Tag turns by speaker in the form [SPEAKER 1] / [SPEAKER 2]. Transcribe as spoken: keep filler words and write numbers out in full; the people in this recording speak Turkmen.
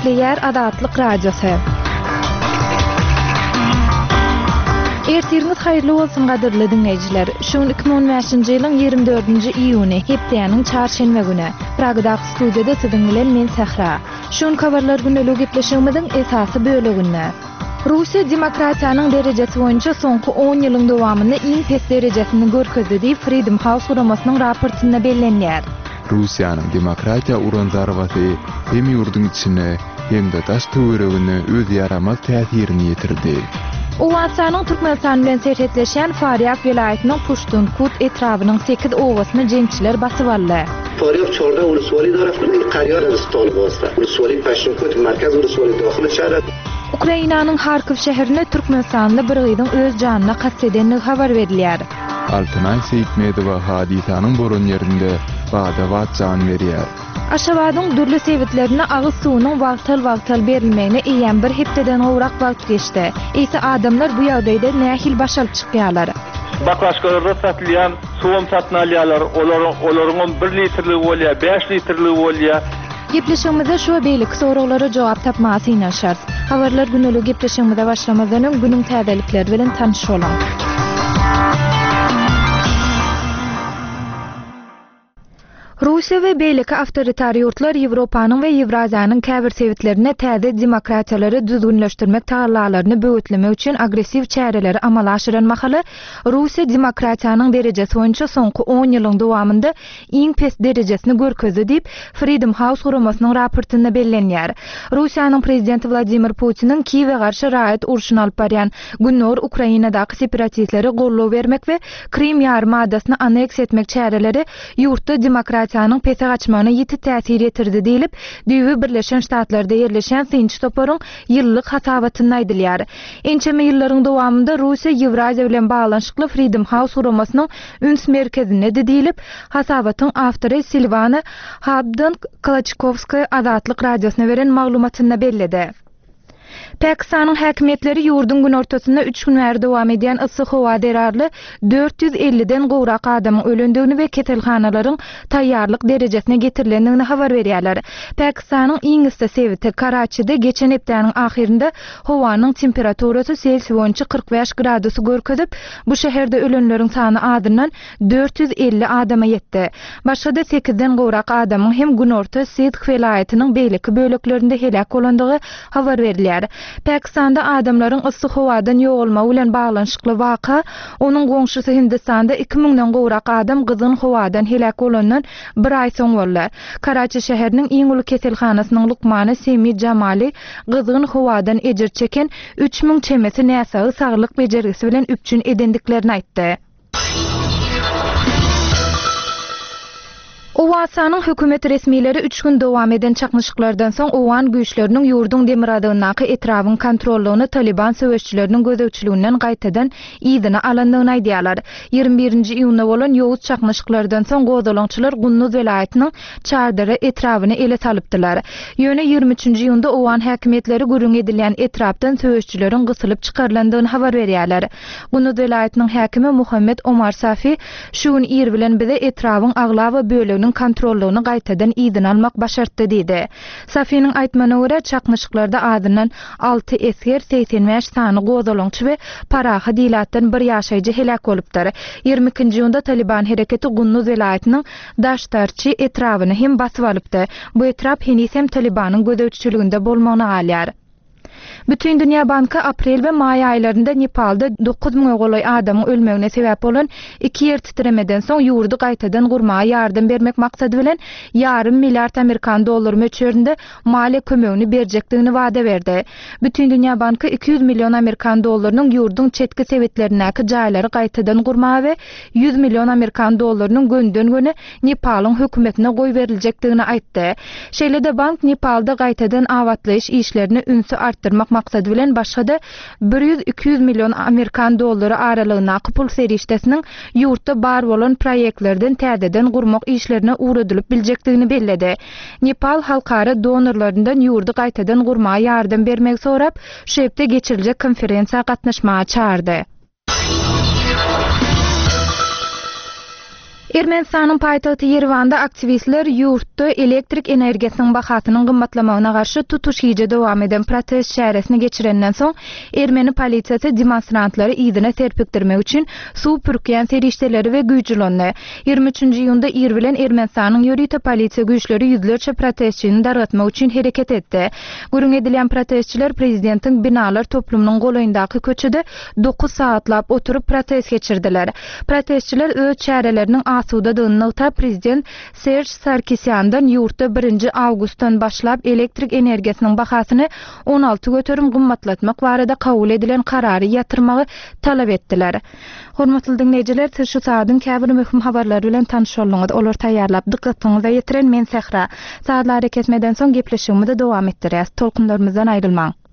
[SPEAKER 1] Nükleer Azatlyk Radiosu. Ertiriniz hayırlı olsun gadirli dinleyiciler. Şun iki bin on beşinji ýylyň ýygrimi dördünji iýuny, hepdeýanyň çarşenbe güni. Pragda studiýada siziň bilen men Sahra. Şun habarlar güneligi gepleşigimiziň esasy böleginde. Russiýa demokratiýanyň derejesi boýunça soňky on ýylyň dowamynda iň pes derejesini görkezdi diýip Freedom House guramasynyn raportynda bellenýär.
[SPEAKER 2] Russiýanyň demokratiýa uranzarwasy hem ýurdun içine hem de taş töweregine öz ýaramaz täsirini ýetirdi.
[SPEAKER 1] Owansanyň Türkmenistan bilen serhetleşen Faryab vilayatynyň Puştunkut etrawynyň sekiz owasyny jeňçiler basyp aldy.
[SPEAKER 3] Faryab çorda uluswali tarafından Qaryar Ristony bastı. Uluswali Pashtunkut merkez uluswali daxily şäher.
[SPEAKER 1] Ukrainanyň Harkiv şäherine Türkmenistanly bir gyýdyň öz janyna gastedenligi habar berilýär.
[SPEAKER 2] Altynay Seyitmedowa hadisanyň boran ýerinde bada wat jan berýär.
[SPEAKER 1] Aşabadyň dürli sebitlerine agyz suwunyň wagtal-wagtal berilmegine eýen bir hepdeden gowrak wagt geçdi. Ese adamlar bu ýagdaýda nähil başalyp çykýarlar.
[SPEAKER 4] Baklaşgalarda satylýan suwum satyn alýarlar. Olaryň olaryň bir litrlik bolýa, beş litrlik bolýa.
[SPEAKER 1] Gepleşigimizde şu beýlik soraglary jogap tapmasy ýaşar. Habarlar güneligi gepleşigimizde başlamazdan öň günüň täzelikleri bilen tanış bolan. Russiýa we beýleki awtoritar ýurtlar Ýewropanyň we Ýewraziýanyň käbir sebitlerine täze demokratiýalary düzgünleşdirmek taýýarlaryny böwetlemek üçin agressiw çäreleri amala aşyranmaly. Russiýa demokratiýanyň derejesi boýunça soňky on ýylyň dowamynda iň pes derejesini görkezdi diýip Freedom House guramasynyň raportynda bellenýär. Russiýanyň prezidenti Vladimir Putiniň Kiýewe garşy raýat urşuny alyp barýan Günnor Ukrainadaky separatistleri gollaw bermek we Krim ýarymadasyny anneks etmek çäreleri ýurtda demokratiýa Demokratiýanyň pese gaçmagyna ýiti täsir etirdi diýilip, Düýbi Birleşen Ştatlarda ýerleşen Sinç toparyň ýyllyk hasabatyny aýdylýar. Ençeme ýyllaryň dowamynda Russiýa Ýewraziýa bilen baglanşykly Freedom House guramasynyň üns merkezinde diýilip, hasabatyň awtory Silvana Habdan-Klachkovskaya Azatlyk radiosyna beren maglumatynda belledi. Pakistanyň häkimetleri ýurdun gün ortasynda üç gün bäri dowam edýän yssyk howa derarly dört yüz elliden gowrak adamyň ölendigini we ketelhanalaryň taýýarlyk derejesine getirilendigini habar berýärler. Pakistanyň iň ysy sebiti Karaçyda geçen hepdeniň ahirinde howanyň temperaturasy Selsiýus boýunça kırk beş gradusy görkezip, bu şäherde ölenleriň sany adyndan dört yüz elli adama ýetdi. Başga da sekizden gowrak adamyň hem gün orta Sindh vilayatynyň beýleki böleklerinde helak bolandygy habar berilýär. Pakistanda adamlaryň yssyk howadan ýogalmagy bilen baglanşykly waka, onuň goňşusy Hindistanda iki miňden gowrak adam gyzyn howadan helak bolandan bir ay soň boldy. Karaçy şäheriniň iň uly keselhanasynyň lukmany Semi Jamali gyzyn howadan ejir çeken üç miň çemesi näsagy saglyk bejergisi bilen üpçün edendiklerini aýtdy. Owansanyň hökümet resmiýetleri üç gün dowam eden çakmışyklardan soň Owan güýçleriniň ýurdun demir adygynaky etrawyň kontrollugyny Taliban söwüşçileriniň gözegçiliginden gaýtadan ýygyna alandygyny aýdýarlar. ýygrimi birinji iýunda bolan ýowuz çakmışyklardan soň gozalançylar Gunnuz welaýatynyň çardary etrawyny ele salypdylar. Ýöne ýygrimi üçinji iýunda Owan häkimetleri gürüň edilýän etrapdan söwüşçilerin gysylyp çykarlandygyny habar berýärler. Gunnuz welaýatynyň häkimi Muhammed Omar Safi şuň ýer bilen bize etrawyň agla we bölegini kontrollugyny gaýtadan ýygyna almak başartdy diýdi. Safiniň aýtmagyna görä çakmışyklarda adyndan alty esker, seksen beş sany gozalançy we paraha diýilatdan bir ýaşaýjy helak bolupdyr. ýygrimi ikinji iýunda Taliban hereketi Gunnuz welaýatynyň Daştarçy etrawyny hem basyp alypdy. Bu etrap henisem Talibanyň gözegçiliginde bolmagyny alýar. Bütün Dünya Banky aprel we may aýlarynda Nepalda dokuz miň golay adamyň ölmegine sebäp bolan iki ýer titremeden soň ýurdu gaýtadan gurmaga ýardym bermek maksady bilen ýarym milliard Amerikan dollary möçberinde maliýe kömegini berjekdigini wada berdi. Bütün Dünya Banky iki yüz milyon Amerikan dollarynyň ýurdun çetki sebitlerindäki jaýlary gaýtadan gurmaga we yüz milyon Amerikan dollarynyň gönden göne Nepalyň hökümetine goý beriljekdigini aýtdy. Şeýle-de bank Nepalda gaýtadan awatlaýyş işlerini ünsü artdyrmak maksady bilen başga da bir yüz iki yüz milyon Amerikan dollary aralygyna pul serişdesiniň ýurtda bar bolan proýektlerden täzeden gurmak işlerine uğradylyp biljekdigini belledi. Nepal halkara donorlaryndan ýurdu gaýtadan gurmaga ýardym bermek sorap, şu hepde geçiriljek konferensiýa gatnaşmaga çağırdy. Ermenistanyň paýtagty Ýerewanda aktivistler ýurtda elektrik energiýasynyň bahasynyň gymmatlamagyna garşy tutuş hiýje dowam eden protest şäheresini geçirenden soň Ermeni polisiýasy demonstrantlary ýygyna terpikdirmek üçin suw pürkýän serişdeleri we güýjlendi. ýygrimi üçinji iýunda ir bilen Ermenistanyň ýörüýte polisiýa güýçleri ýüzlerçe protestçini dargatmak üçin hereket etdi. Gürüň edilen protestçiler prezidentiň binalar toplumynyň golayyndaky köçede dokuz saatlap oturup protest geçirdiler. Protestçiler öz çäreleriniň Suda prezident Serge Sarkisyan'dan ýurtda birinji awgustdan başlap elektrik energiýasynyň bahasyny on alty göterim gymmatlatmak barada kabul edilen karary ýatyrmagy talap etdiler. Hormatly dinleýijiler, siz şu saatyň käbir möhüm habarlary bilen tanışýarlyňyz. Olar taýýarlap diqqatiňizi ýetiren men Sehra. Saatlar kesmeden soň gepleşigimizi dowam etdirýäs. Tolkunlarymyzdan aýrylmaň.